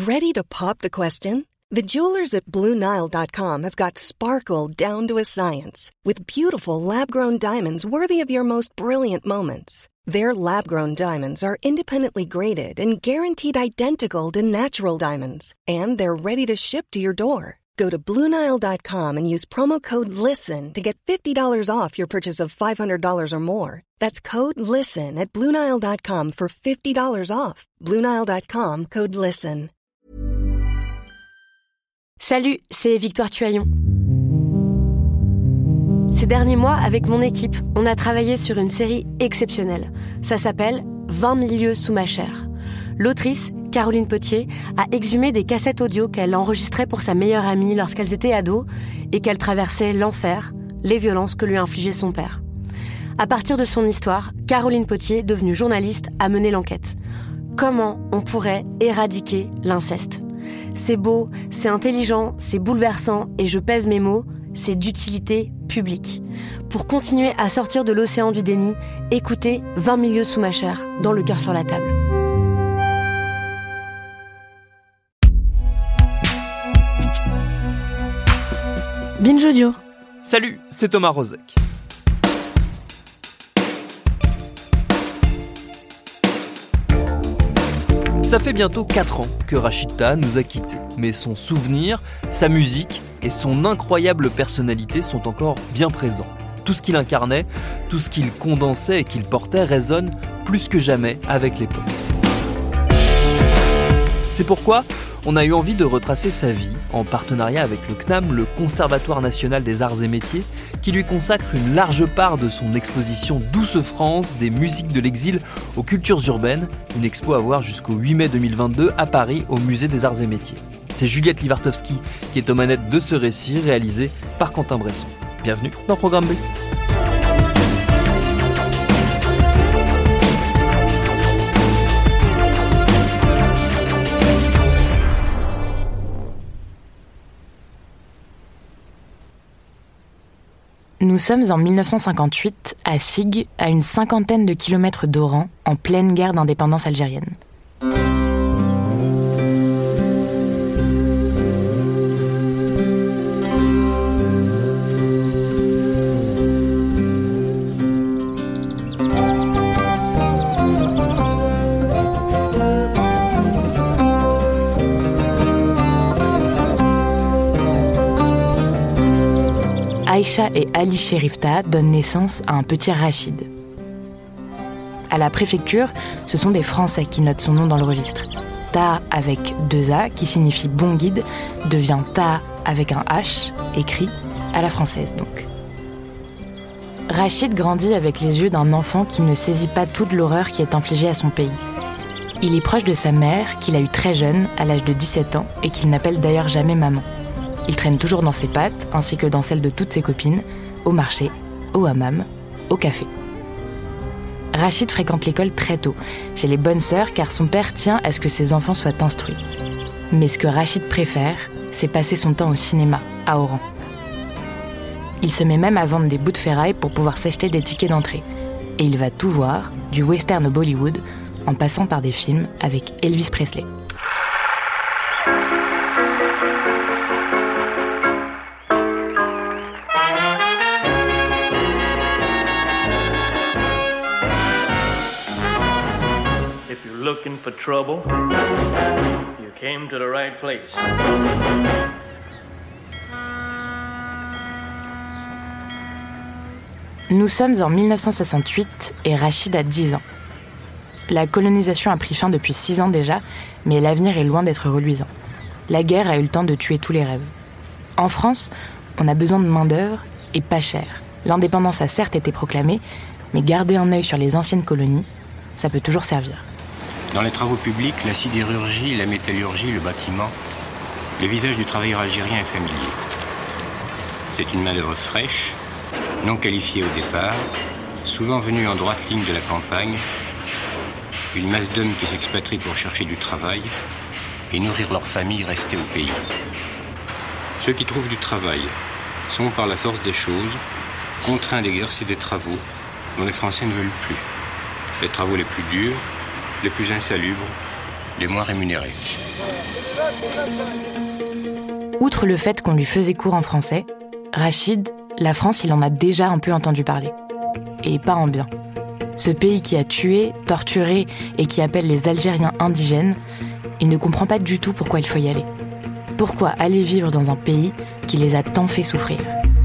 Ready to pop the question? The jewelers at BlueNile.com have got sparkle down to a science with beautiful lab-grown diamonds worthy of your most brilliant moments. Their lab-grown diamonds are independently graded and guaranteed identical to natural diamonds, and they're ready to ship to your door. Go to BlueNile.com and use promo code LISTEN to get $50 off your purchase of $500 or more. That's code LISTEN at BlueNile.com for $50 off. BlueNile.com, code LISTEN. Salut, c'est Victoire Tuaillon. Ces derniers mois, avec mon équipe, on a travaillé sur une série exceptionnelle. Ça s'appelle « 20 000 lieues sous ma chair ». L'autrice, Caroline Potier, a exhumé des cassettes audio qu'elle enregistrait pour sa meilleure amie lorsqu'elles étaient ados et qu'elle traversait l'enfer, les violences que lui infligeait son père. À partir de son histoire, Caroline Potier, devenue journaliste, a mené l'enquête. Comment on pourrait éradiquer l'inceste ? C'est beau, c'est intelligent, c'est bouleversant et je pèse mes mots, c'est d'utilité publique. Pour continuer à sortir de l'océan du déni, écoutez 20 000 lieues sous ma chair, dans Le cœur sur la table. Binge Audio. Salut, c'est Thomas Rozek. Ça fait bientôt 4 ans que Rachida nous a quittés, mais son souvenir, sa musique et son incroyable personnalité sont encore bien présents. Tout ce qu'il incarnait, tout ce qu'il condensait et qu'il portait résonne plus que jamais avec l'époque. C'est pourquoi on a eu envie de retracer sa vie en partenariat avec le CNAM, le Conservatoire national des arts et métiers, qui lui consacre une large part de son exposition Douce France, des musiques de l'exil aux cultures urbaines, une expo à voir jusqu'au 8 mai 2022 à Paris au Musée des arts et métiers. C'est Juliette Livartowski qui est aux manettes de ce récit réalisé par Quentin Bresson. Bienvenue dans Programme B. Nous sommes en 1958 à Sig, à une 50aine de kilomètres d'Oran, en pleine guerre d'indépendance algérienne. Aïcha et Ali Cherifta donnent naissance à un petit Rachid. À la préfecture, ce sont des Français qui notent son nom dans le registre. Ta avec 2 A, qui signifie bon guide, devient Ta avec un H, écrit à la française donc. Rachid grandit avec les yeux d'un enfant qui ne saisit pas toute l'horreur qui est infligée à son pays. Il est proche de sa mère, qu'il a eue très jeune, à l'âge de 17 ans, et qu'il n'appelle d'ailleurs jamais maman. Il traîne toujours dans ses pattes, ainsi que dans celles de toutes ses copines, au marché, au hammam, au café. Rachid fréquente l'école très tôt, chez les bonnes sœurs, car son père tient à ce que ses enfants soient instruits. Mais ce que Rachid préfère, c'est passer son temps au cinéma, à Oran. Il se met même à vendre des bouts de ferraille pour pouvoir s'acheter des tickets d'entrée. Et il va tout voir, du western au Bollywood, en passant par des films avec Elvis Presley. Looking for trouble, you came to the right place. Nous sommes en 1968 et Rachid a 10 ans. La colonisation a pris fin depuis 6 ans déjà, mais l'avenir est loin d'être reluisant. La guerre a eu le temps de tuer tous les rêves. En France, on a besoin de main-d'œuvre et pas cher. L'indépendance a certes été proclamée, mais garder un œil sur les anciennes colonies, ça peut toujours servir. Dans les travaux publics, la sidérurgie, la métallurgie, le bâtiment, le visage du travailleur algérien est familier. C'est une main-d'œuvre fraîche, non qualifiée au départ, souvent venue en droite ligne de la campagne, une masse d'hommes qui s'expatrient pour chercher du travail et nourrir leur famille restée au pays. Ceux qui trouvent du travail sont, par la force des choses, contraints d'exercer des travaux dont les Français ne veulent plus. Les travaux les plus durs, les plus insalubres, les moins rémunérés. Outre le fait qu'on lui faisait cours en français, Rachid, la France, il en a déjà un peu entendu parler. Et pas en bien. Ce pays qui a tué, torturé et qui appelle les Algériens indigènes, il ne comprend pas du tout pourquoi il faut y aller. Pourquoi aller vivre dans un pays qui les a tant fait souffrir ?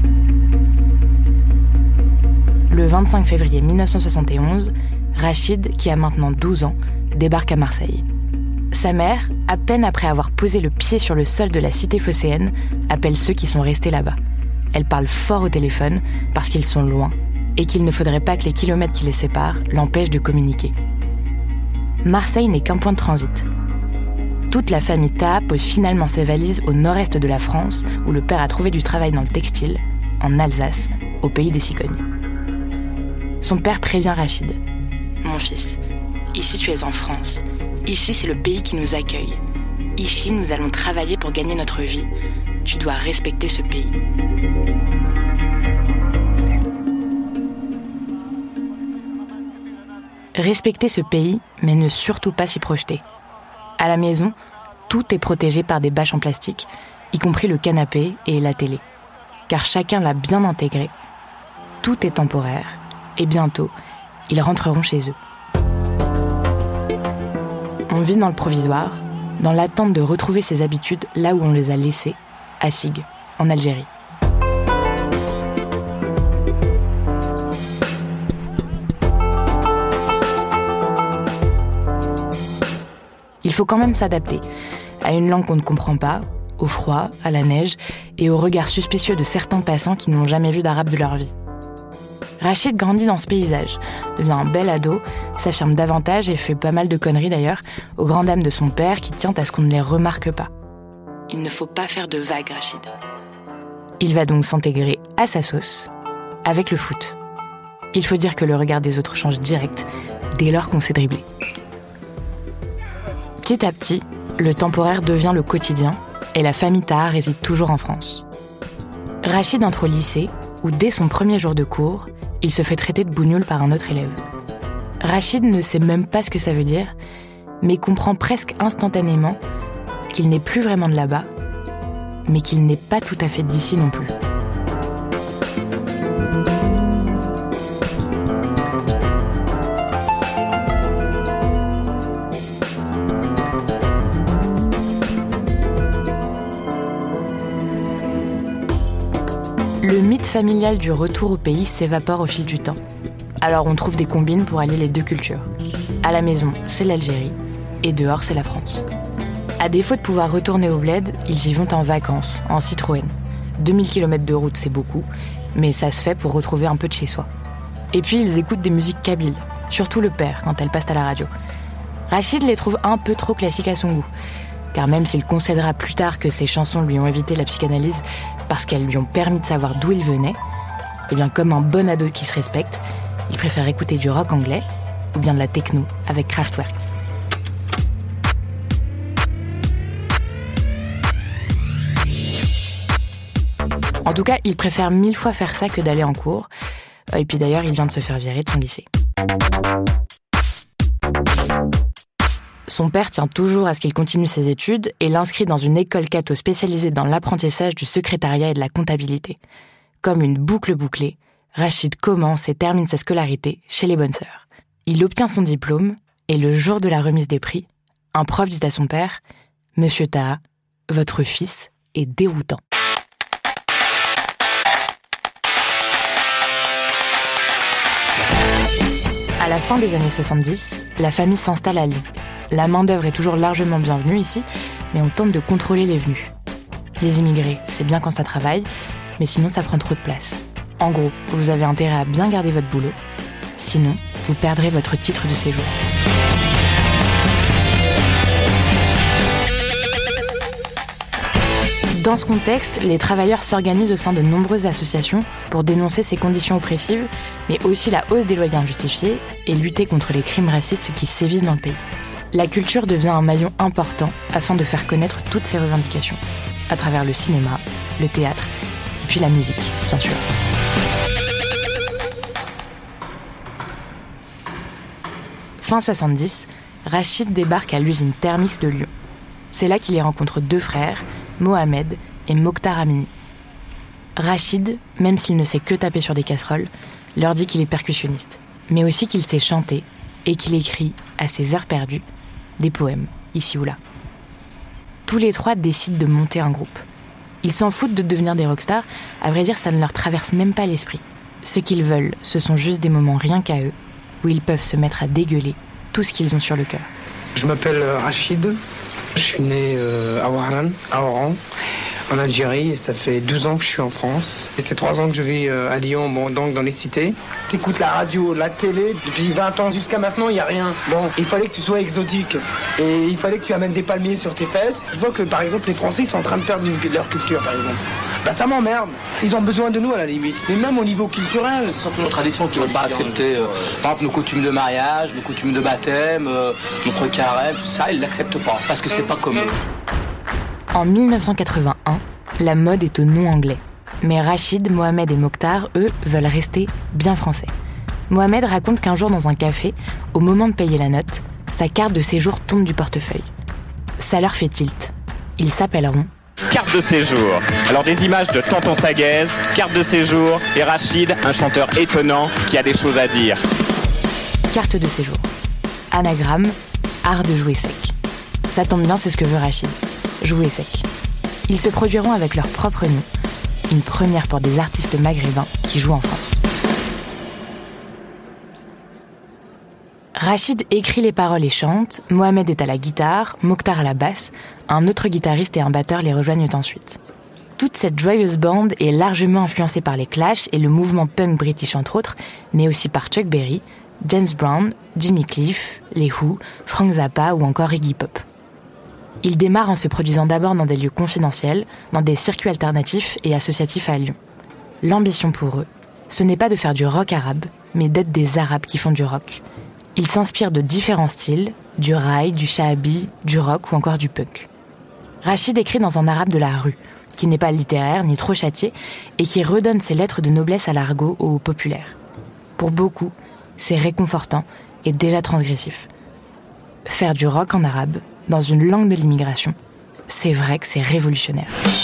Le 25 février 1971, Rachid, qui a maintenant 12 ans, débarque à Marseille. Sa mère, à peine après avoir posé le pied sur le sol de la cité phocéenne, appelle ceux qui sont restés là-bas. Elle parle fort au téléphone parce qu'ils sont loin et qu'il ne faudrait pas que les kilomètres qui les séparent l'empêchent de communiquer. Marseille n'est qu'un point de transit. Toute la famille Taha pose finalement ses valises au nord-est de la France, où le père a trouvé du travail dans le textile, en Alsace, au pays des cigognes. Son père prévient Rachid. « Mon fils, ici tu es en France. Ici c'est le pays qui nous accueille. Ici nous allons travailler pour gagner notre vie. Tu dois respecter ce pays. » Respecter ce pays, mais ne surtout pas s'y projeter. À la maison, tout est protégé par des bâches en plastique, y compris le canapé et la télé. Car chacun l'a bien intégré. Tout est temporaire, et bientôt, ils rentreront chez eux. On vit dans le provisoire, dans l'attente de retrouver ses habitudes là où on les a laissées, à Sig, en Algérie. Il faut quand même s'adapter à une langue qu'on ne comprend pas, au froid, à la neige et au regard suspicieux de certains passants qui n'ont jamais vu d'arabe de leur vie. Rachid grandit dans ce paysage, devient un bel ado, s'affirme davantage et fait pas mal de conneries d'ailleurs, aux grandes dames de son père qui tient à ce qu'on ne les remarque pas. Il ne faut pas faire de vagues, Rachid. Il va donc s'intégrer à sa sauce, avec le foot. Il faut dire que le regard des autres change direct, dès lors qu'on s'est dribblé. Petit à petit, le temporaire devient le quotidien et la famille Taha réside toujours en France. Rachid entre au lycée où, dès son premier jour de cours, il se fait traiter de bougnoule par un autre élève. Rachid ne sait même pas ce que ça veut dire, mais comprend presque instantanément qu'il n'est plus vraiment de là-bas, mais qu'il n'est pas tout à fait d'ici non plus. Le mythe familial du retour au pays s'évapore au fil du temps. Alors on trouve des combines pour allier les deux cultures. À la maison, c'est l'Algérie, et dehors, c'est la France. À défaut de pouvoir retourner au bled, ils y vont en vacances, en Citroën. 2000 km de route, c'est beaucoup, mais ça se fait pour retrouver un peu de chez soi. Et puis ils écoutent des musiques kabyles, surtout le père, quand elles passent à la radio. Rachid les trouve un peu trop classiques à son goût, car même s'il concédera plus tard que ces chansons lui ont évité la psychanalyse parce qu'elles lui ont permis de savoir d'où il venait, eh bien comme un bon ado qui se respecte, il préfère écouter du rock anglais ou bien de la techno avec Kraftwerk. En tout cas, il préfère 1000 fois faire ça que d'aller en cours. Et puis d'ailleurs, il vient de se faire virer de son lycée. Son père tient toujours à ce qu'il continue ses études et l'inscrit dans une école catho spécialisée dans l'apprentissage du secrétariat et de la comptabilité. Comme une boucle bouclée, Rachid commence et termine sa scolarité chez les bonnes sœurs. Il obtient son diplôme et le jour de la remise des prix, un prof dit à son père « Monsieur Taha, votre fils est déroutant. » À la fin des années 70, la famille s'installe à Lyon. La main-d'œuvre est toujours largement bienvenue ici, mais on tente de contrôler les venus. Les immigrés, c'est bien quand ça travaille, mais sinon ça prend trop de place. En gros, vous avez intérêt à bien garder votre boulot, sinon vous perdrez votre titre de séjour. Dans ce contexte, les travailleurs s'organisent au sein de nombreuses associations pour dénoncer ces conditions oppressives, mais aussi la hausse des loyers injustifiés et lutter contre les crimes racistes qui sévissent dans le pays. La culture devient un maillon important afin de faire connaître toutes ces revendications, à travers le cinéma, le théâtre, et puis la musique, bien sûr. Fin 70, Rachid débarque à l'usine Thermix de Lyon. C'est là qu'il y rencontre 2 frères, Mohamed et Mokhtar Amini. Rachid, même s'il ne sait que taper sur des casseroles, leur dit qu'il est percussionniste, mais aussi qu'il sait chanter et qu'il écrit, à ses heures perdues, des poèmes, ici ou là. Tous les 3 décident de monter un groupe. Ils s'en foutent de devenir des rockstars, à vrai dire ça ne leur traverse même pas l'esprit. Ce qu'ils veulent, ce sont juste des moments rien qu'à eux, où ils peuvent se mettre à dégueuler tout ce qu'ils ont sur le cœur. Je m'appelle Rachid, je suis né à Oran, en Algérie, et ça fait 12 ans que je suis en France. Et c'est 3 ans que je vis à Lyon, donc dans les cités. T'écoutes la radio, la télé, depuis 20 ans jusqu'à maintenant, il n'y a rien. Bon, il fallait que tu sois exotique, et il fallait que tu amènes des palmiers sur tes fesses. Je vois que, par exemple, les Français, ils sont en train de perdre leur culture, par exemple. Bah ça m'emmerde. Ils ont besoin de nous, à la limite. Mais même au niveau culturel. Ce sont toutes nos traditions qui ne veulent pas accepter, par exemple, nos coutumes de mariage, nos coutumes de baptême, notre carême, tout ça, ils ne l'acceptent pas, parce que c'est pas comme eux. En 1981, la mode est au nom anglais. Mais Rachid, Mohamed et Mokhtar, eux, veulent rester bien français. Mohamed raconte qu'un jour dans un café, au moment de payer la note, sa carte de séjour tombe du portefeuille. Ça leur fait tilt. Ils s'appelleront Carte de séjour. Alors des images de Tonton Sagaise, carte de séjour et Rachid, un chanteur étonnant qui a des choses à dire. Carte de séjour. Anagramme, art de jouer sec. Ça tombe bien, c'est ce que veut Rachid. Jouer sec. Ils se produiront avec leur propre nom, une première pour des artistes maghrébins qui jouent en France. Rachid écrit les paroles et chante, Mohamed est à la guitare, Mokhtar à la basse, un autre guitariste et un batteur les rejoignent ensuite. Toute cette joyeuse bande est largement influencée par les Clash et le mouvement punk british entre autres, mais aussi par Chuck Berry, James Brown, Jimmy Cliff, les Who, Frank Zappa ou encore Iggy Pop. Ils démarrent en se produisant d'abord dans des lieux confidentiels, dans des circuits alternatifs et associatifs à Lyon. L'ambition pour eux, ce n'est pas de faire du rock arabe, mais d'être des Arabes qui font du rock. Ils s'inspirent de différents styles, du raï, du shahabi, du rock ou encore du punk. Rachid écrit dans un arabe de la rue, qui n'est pas littéraire ni trop châtié, et qui redonne ses lettres de noblesse à l'argot au populaire. Pour beaucoup, c'est réconfortant et déjà transgressif. Faire du rock en arabe, dans une langue de l'immigration, c'est vrai que c'est révolutionnaire.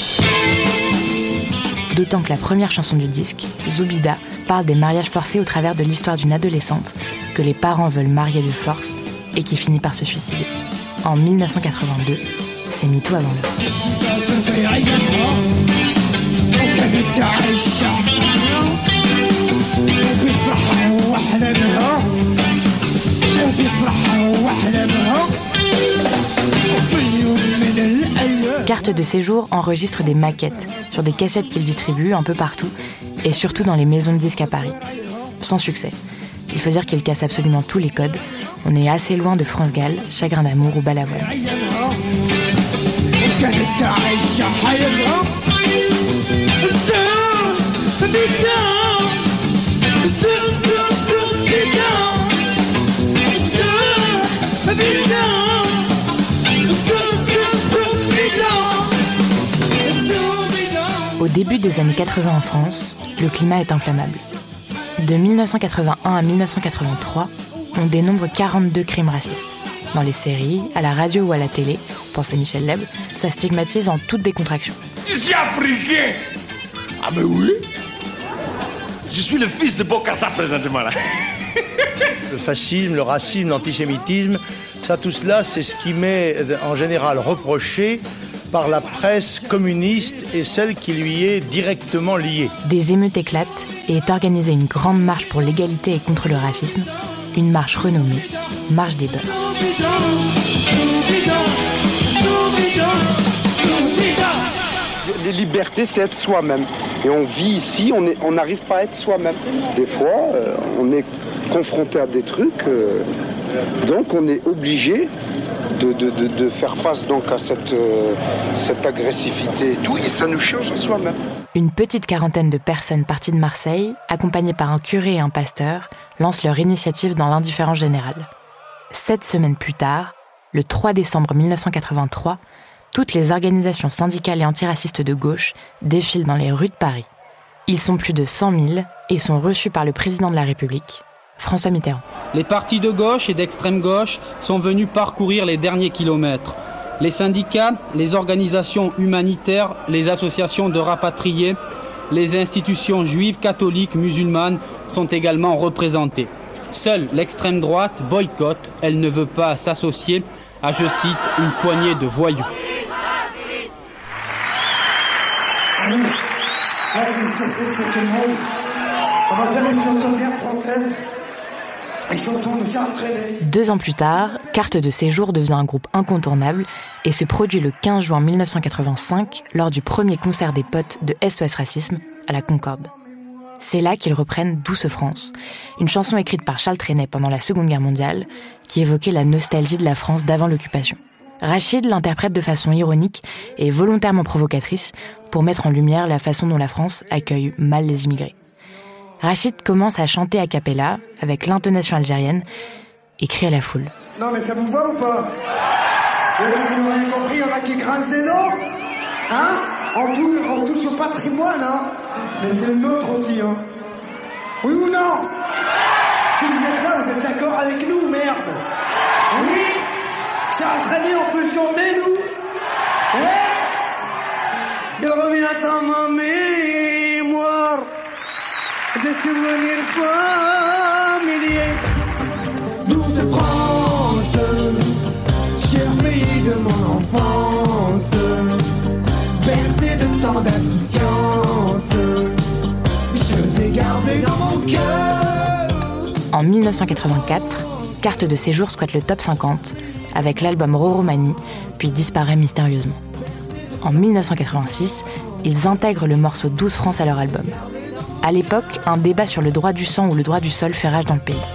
D'autant que la première chanson du disque, Zoubida, parle des mariages forcés au travers de l'histoire d'une adolescente que les parents veulent marier de force et qui finit par se suicider. En 1982, c'est MeToo avant l'heure. Carte de séjour enregistre des maquettes sur des cassettes qu'il distribue un peu partout et surtout dans les maisons de disques à Paris. Sans succès. Il faut dire qu'il casse absolument tous les codes. On est assez loin de France Gall, Chagrin d'amour ou Balavoine. Au début des années 80 en France, le climat est inflammable. De 1981 à 1983, on dénombre 42 crimes racistes. Dans les séries, à la radio ou à la télé, pense à Michel Leb, ça stigmatise en toute décontraction. Je suis africain. Ah mais oui. Je suis le fils de Bokassa présentement là. Le fascisme, le racisme, l'antisémitisme, ça tout cela, c'est ce qui m'est en général reproché par la presse communiste et celle qui lui est directement liée. Des émeutes éclatent et est organisée une grande marche pour l'égalité et contre le racisme, une marche renommée Marche des Beurs. Les libertés, c'est être soi-même. Et on vit ici, on n'arrive pas à être soi-même. Des fois, on est confronté à des trucs, donc on est obligé de faire face donc à cette agressivité et tout, et ça nous change en soi-même. Une petite quarantaine de personnes parties de Marseille, accompagnées par un curé et un pasteur, lancent leur initiative dans l'indifférence générale. 7 semaines plus tard, le 3 décembre 1983, toutes les organisations syndicales et antiracistes de gauche défilent dans les rues de Paris. Ils sont plus de 100 000 et sont reçus par le président de la République, François Mitterrand. Les partis de gauche et d'extrême gauche sont venus parcourir les derniers kilomètres. Les syndicats, les organisations humanitaires, les associations de rapatriés, les institutions juives, catholiques, musulmanes sont également représentées. Seule l'extrême droite boycotte, elle ne veut pas s'associer à, je cite, une poignée de voyous. Là, c'est une surprise pour tout le monde. On va faire une chanson bien française. Une chanson de Charles Trenet. 2 ans plus tard, Carte de séjour devient un groupe incontournable et se produit le 15 juin 1985 lors du premier concert des potes de SOS Racisme à la Concorde. C'est là qu'ils reprennent Douce France, une chanson écrite par Charles Trenet pendant la Seconde Guerre mondiale qui évoquait la nostalgie de la France d'avant l'occupation. Rachid l'interprète de façon ironique et volontairement provocatrice pour mettre en lumière la façon dont la France accueille mal les immigrés. Rachid commence à chanter a cappella avec l'intonation algérienne et crie à la foule. Non mais ça vous va ou pas? Vous n'avez rien compris, il y en a qui grincent des dents. Hein? On touche au patrimoine, hein? Mais c'est le nôtre aussi, hein? Oui ou non? Si vous êtes là, vous êtes d'accord avec nous, merde? Oui? Charles Trenet, on peut chanter, nous? Ouais? Il revient dans ma mémoire des souvenirs familiers. Douce France, cher pays de mon enfance, bercé de tant d'insouciance, je t'ai gardé dans mon cœur. En 1984, Carte de séjour squatte le top 50 avec l'album Roro Mani, puis disparaît mystérieusement. En 1986, ils intègrent le morceau Douce France à leur album. À l'époque, un débat sur le droit du sang ou le droit du sol fait rage dans le pays.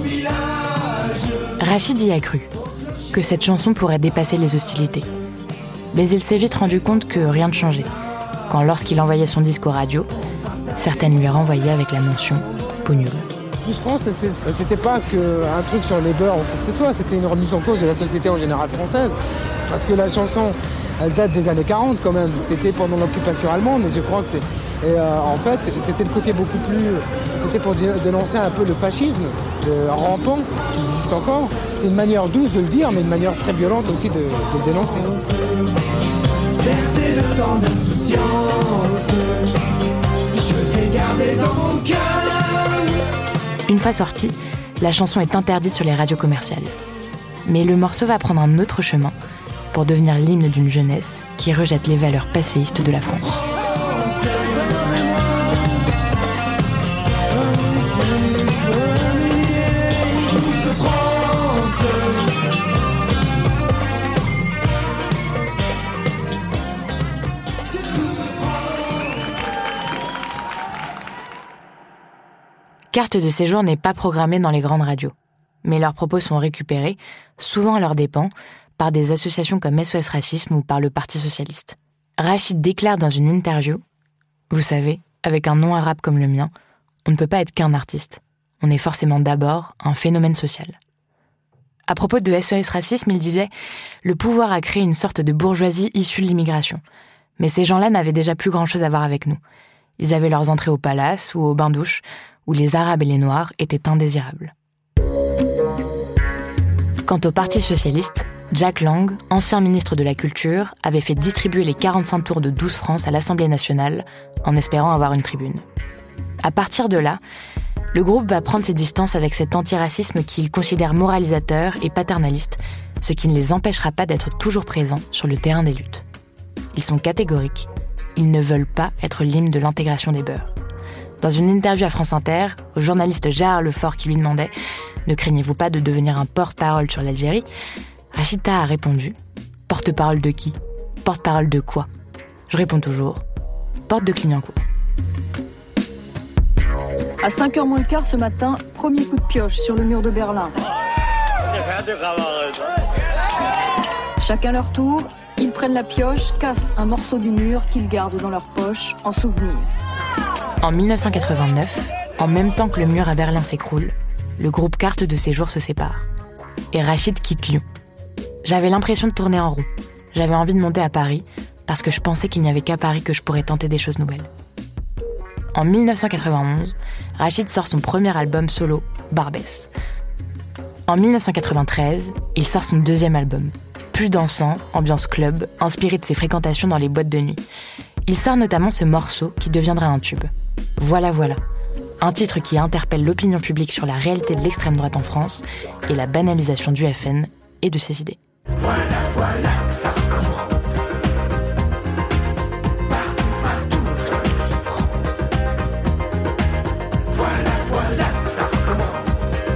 Rachid y a cru, que cette chanson pourrait dépasser les hostilités. Mais il s'est vite rendu compte que rien ne changeait, quand lorsqu'il envoyait son disque aux radios, certaines lui renvoyaient avec la mention « peau nulle ». Douce France, c'était pas qu'un truc sur les beurs ou quoi que ce soit, c'était une remise en cause de la société en général française. Parce que la chanson, elle date des années 40 quand même, c'était pendant l'occupation allemande, mais je crois que c'est... en fait, c'était le côté beaucoup plus... C'était pour dénoncer un peu le fascisme rampant qui existe encore. C'est une manière douce de le dire, mais une manière très violente aussi de le dénoncer. Bercé de tant d'insouciance, je t'ai gardé dans mon cœur. Une fois sortie, la chanson est interdite sur les radios commerciales. Mais le morceau va prendre un autre chemin pour devenir l'hymne d'une jeunesse qui rejette les valeurs passéistes de la France. Carte de séjour n'est pas programmée dans les grandes radios, mais leurs propos sont récupérés, souvent à leurs dépens, par des associations comme SOS Racisme ou par le Parti Socialiste. Rachid déclare dans une interview « Vous savez, avec un nom arabe comme le mien, on ne peut pas être qu'un artiste. On est forcément d'abord un phénomène social. » À propos de SOS Racisme, il disait « Le pouvoir a créé une sorte de bourgeoisie issue de l'immigration. Mais ces gens-là n'avaient déjà plus grand-chose à voir avec nous. Ils avaient leurs entrées au palace ou au bain-douche, où les Arabes et les Noirs étaient indésirables. » Quant au Parti Socialiste, Jack Lang, ancien ministre de la Culture, avait fait distribuer les 45 tours de Douce France à l'Assemblée nationale, en espérant avoir une tribune. À partir de là, le groupe va prendre ses distances avec cet antiracisme qu'il considère moralisateur et paternaliste, ce qui ne les empêchera pas d'être toujours présents sur le terrain des luttes. Ils sont catégoriques, ils ne veulent pas être l'hymne de l'intégration des beurs. Dans une interview à France Inter, au journaliste Gérard Lefort qui lui demandait « Ne craignez-vous pas de devenir un porte-parole sur l'Algérie ?» Rachid Taha a répondu « Porte-parole de qui ? Porte-parole de quoi ? Je réponds toujours « Porte de Clignancourt ». À 5h moins le quart ce matin, premier coup de pioche sur le mur de Berlin. Chacun leur tour, ils prennent la pioche, cassent un morceau du mur qu'ils gardent dans leur poche en souvenir. En 1989, en même temps que le mur à Berlin s'écroule, le groupe Carte de séjour se sépare. Et Rachid quitte Lyon. J'avais l'impression de tourner en rond. J'avais envie de monter à Paris, parce que je pensais qu'il n'y avait qu'à Paris que je pourrais tenter des choses nouvelles. En 1991, Rachid sort son premier album solo, Barbès. En 1993, il sort son deuxième album, Plus dansant, ambiance club, inspiré de ses fréquentations dans les boîtes de nuit. Il sort notamment ce morceau qui deviendra un tube. Voilà, voilà. Un titre qui interpelle l'opinion publique sur la réalité de l'extrême droite en France et la banalisation du FN et de ses idées. Voilà, voilà, ça recommence. Partout, partout, sur toute France. Voilà, voilà, ça recommence.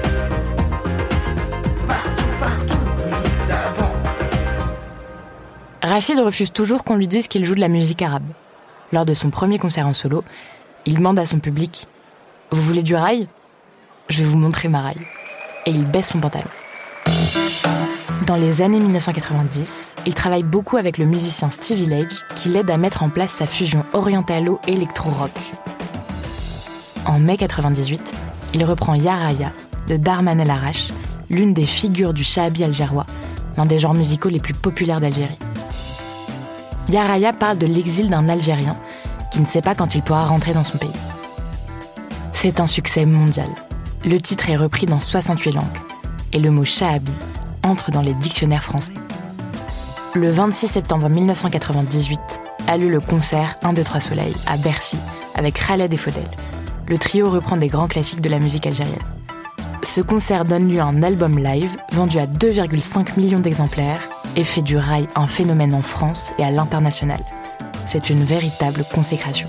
Partout, partout, nous avons. Rachid refuse toujours qu'on lui dise qu'il joue de la musique arabe. Lors de son premier concert en solo, il demande à son public « Vous voulez du rail ? Je vais vous montrer ma rail. » Et il baisse son pantalon. Dans les années 1990, il travaille beaucoup avec le musicien Stevie Lage qui l'aide à mettre en place sa fusion orientalo-électro-rock. En mai 98, il reprend Ya Raya de Darman El Arash, l'une des figures du shahabi algérois, l'un des genres musicaux les plus populaires d'Algérie. Ya Raya parle de l'exil d'un Algérien qui ne sait pas quand il pourra rentrer dans son pays. C'est un succès mondial. Le titre est repris dans 68 langues et le mot shahabi entre dans les dictionnaires français. Le 26 septembre 1998 a lieu le concert 1, 2, 3 Soleil à Bercy avec Khaled et Fodel. Le trio reprend des grands classiques de la musique algérienne. Ce concert donne lieu à un album live vendu à 2,5 millions d'exemplaires et fait du rail un phénomène en France et à l'international. C'est une véritable consécration.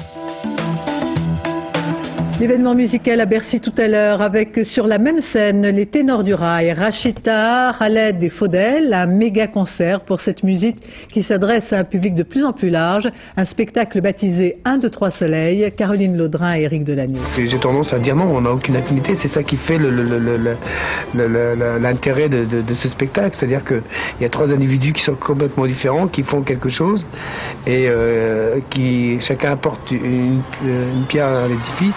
L'événement musical à Bercy tout à l'heure avec sur la même scène les ténors du rail, Rachid Taha, Khaled et Fodel, un méga concert pour cette musique qui s'adresse à un public de plus en plus large, un spectacle baptisé 1, 2, 3 Soleil, Caroline Laudrin et Éric Delagneau. J'ai tendance à dire non, on n'a aucune affinité, c'est ça qui fait l'intérêt de ce spectacle, c'est-à-dire qu'il y a 3 individus qui sont complètement différents, qui font quelque chose et qui chacun apporte une pierre à l'édifice.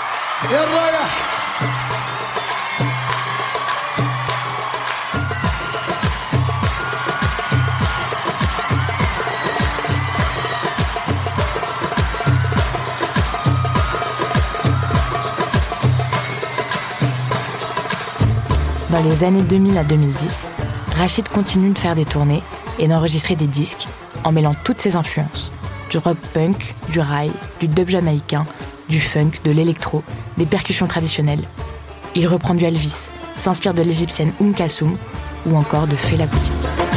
Dans les années 2000 à 2010, Rachid continue de faire des tournées et d'enregistrer des disques en mêlant toutes ses influences. Du rock punk, du rail, du dub jamaïcain, du funk, de l'électro, des percussions traditionnelles. Il reprend du Elvis, s'inspire de l'égyptienne Kalsoum ou encore de Fela Kuti.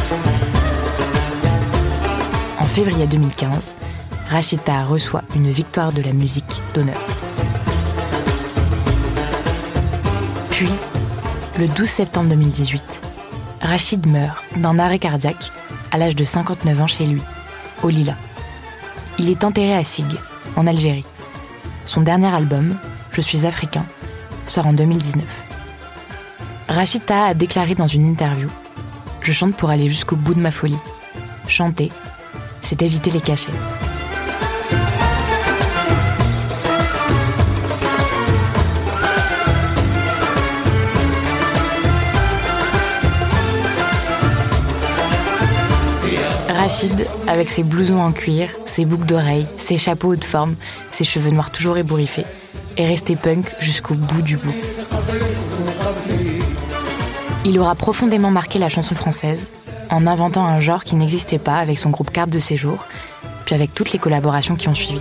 En février 2015, Rachid Taha reçoit une victoire de la musique d'honneur. Puis, le 12 septembre 2018, Rachid meurt d'un arrêt cardiaque à l'âge de 59 ans chez lui, au Lila. Il est enterré à Sig, en Algérie. Son dernier album, Je suis africain, sort en 2019. Rachid Taha a déclaré dans une interview « Je chante pour aller jusqu'au bout de ma folie. Chanter, c'est éviter les cachets. » Rachid, avec ses blousons en cuir, ses boucles d'oreilles, ses chapeaux haute forme, ses cheveux noirs toujours ébouriffés, est resté punk jusqu'au bout du bout. Il aura profondément marqué la chanson française en inventant un genre qui n'existait pas avec son groupe Carte de Séjour, puis avec toutes les collaborations qui ont suivi.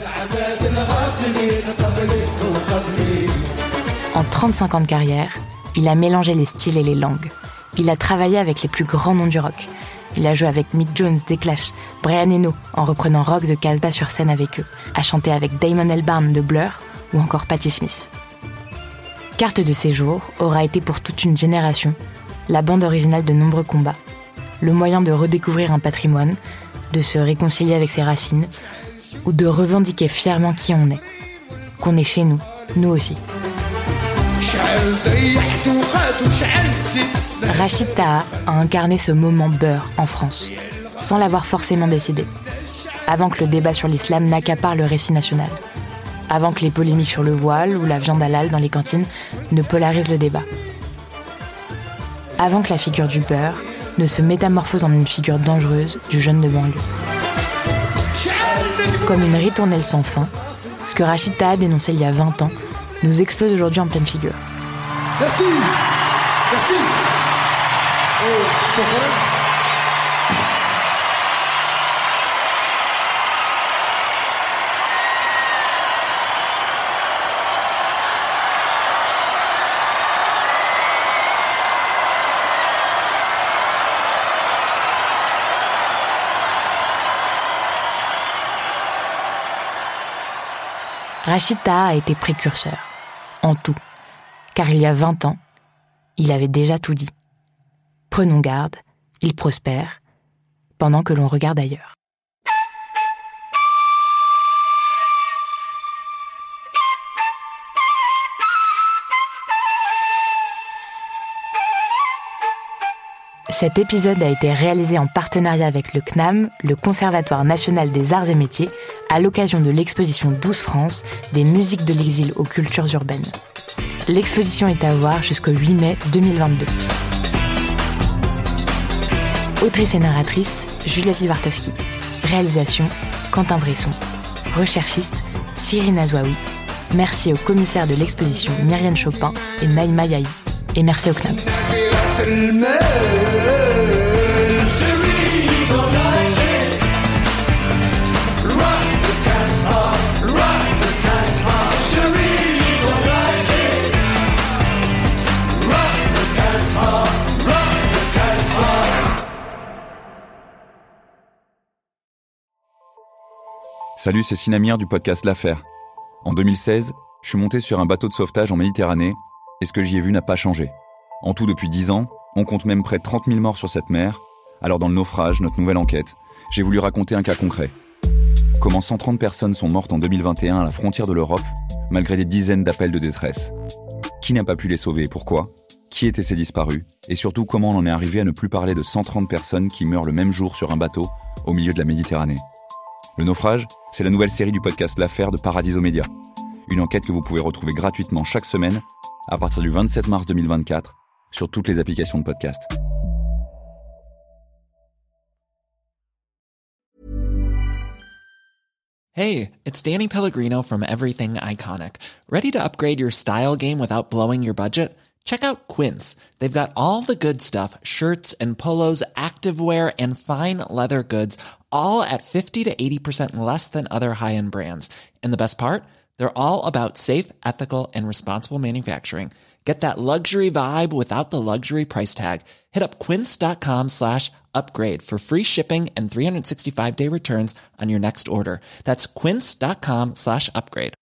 En 35 ans de carrière, il a mélangé les styles et les langues. Il a travaillé avec les plus grands noms du rock. Il a joué avec Mick Jones des Clash, Brian Eno en reprenant Rock the Casbah sur scène avec eux, a chanté avec Damon Albarn de Blur ou encore Patti Smith. Carte de Séjour aura été pour toute une génération la bande originale de nombreux combats, le moyen de redécouvrir un patrimoine, de se réconcilier avec ses racines ou de revendiquer fièrement qui on est, qu'on est chez nous, nous aussi. Rachid Taha a incarné ce moment beurre en France, sans l'avoir forcément décidé. Avant que le débat sur l'islam n'accapare le récit national. Avant que les polémiques sur le voile ou la viande halal dans les cantines ne polarisent le débat. Avant que la figure du beurre ne se métamorphose en une figure dangereuse du jeune de banlieue. Comme une ritournelle sans fin, ce que Rachid Taha dénonçait il y a 20 ans nous explose aujourd'hui en pleine figure. Merci. Merci. Oh, Rachid Taha a été précurseur, en tout, car il y a 20 ans, il avait déjà tout dit. Prenons garde, il prospère, pendant que l'on regarde ailleurs. Cet épisode a été réalisé en partenariat avec le CNAM, le Conservatoire national des arts et métiers, à l'occasion de l'exposition 12 France, des musiques de l'exil aux cultures urbaines. L'exposition est à voir jusqu'au 8 mai 2022. Autrice et narratrice, Juliette Livartowski. Réalisation, Quentin Bresson. Recherchiste, Cyrine Azouaoui. Merci aux commissaires de l'exposition Myriam Chopin et Naïma Yahi. Et merci au CNAM. Salut, c'est Sinamir du podcast L'Affaire. En 2016, je suis monté sur un bateau de sauvetage en Méditerranée et ce que j'y ai vu n'a pas changé. En tout, depuis 10 ans, on compte même près de 30 000 morts sur cette mer. Alors dans le naufrage, notre nouvelle enquête, j'ai voulu raconter un cas concret. Comment 130 personnes sont mortes en 2021 à la frontière de l'Europe, malgré des dizaines d'appels de détresse. Qui n'a pas pu les sauver et pourquoi ? Qui étaient ces disparus ? Et surtout, comment on en est arrivé à ne plus parler de 130 personnes qui meurent le même jour sur un bateau au milieu de la Méditerranée ? Le naufrage, c'est la nouvelle série du podcast L'Affaire de Paradiso Média. Une enquête que vous pouvez retrouver gratuitement chaque semaine à partir du 27 mars 2024 sur toutes les applications de podcast. Hey, it's Danny Pellegrino from Everything Iconic. Ready to upgrade your style game without blowing your budget? Check out Quince. They've got all the good stuff, shirts and polos, activewear, and fine leather goods, all at 50 to 80% less than other high-end brands. And the best part? They're all about safe, ethical, and responsible manufacturing. Get that luxury vibe without the luxury price tag. Hit up quince.com/upgrade for free shipping and 365-day returns on your next order. That's quince.com/upgrade.